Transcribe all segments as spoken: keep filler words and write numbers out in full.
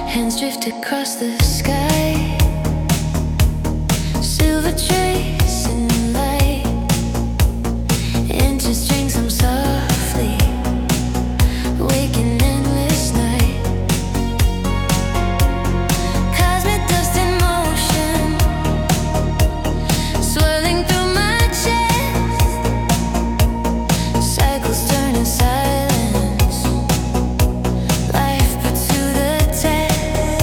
Hands drift across the sky. Silver trace in the light. Into strings I'm softly waking endless night. Cosmic dust in motion, swirling through my chest. Cycles turn in silence. Life put to the test.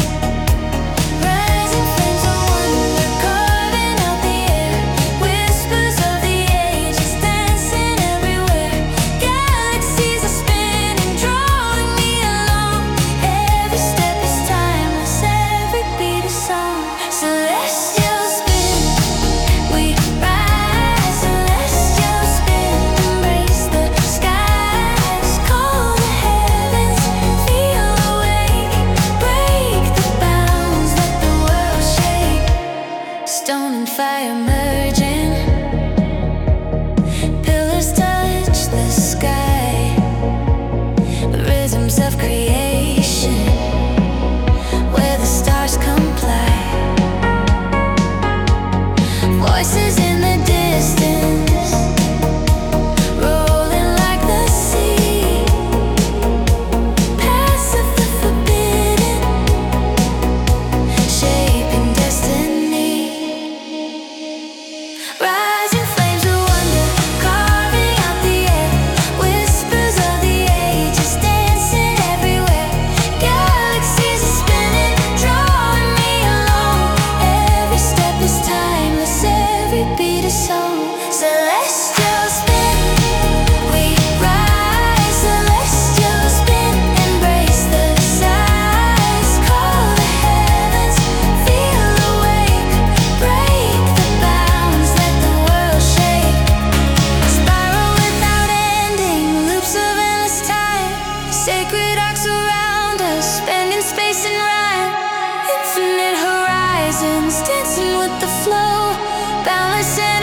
Rising flames of wonder carving out the air. Whispers of the ages dancing everywhere. Galaxies are spinning, drawing me along. Every step is timeless, every beat a song. Celestial spin, we rise. Celestial spin, embrace the skies. Call the heavens, feel awake. Break the bounds, let the world shake. Stone and fire merging. Pillars touch the sky. Rhythms of creation, where the stars comply. Voices in the distance, rolling like the sea. Paths of the forbidden, shaping destiny. Rising flames of wonder, carving out the air. Whispers of the ages dancing everywhere. Galaxies are spinning, drawing me along. Every step is timeless, every beat a song. Celestial spin, we rise. Celestial spin, embrace the skies. Call the heavens, feel awake. Break the bounds, let the world shake. Spiral without ending, loops of endless time. Sacred arcs around us, spending space in rhyme. Infinite horizons, dancing with the flow. Boundless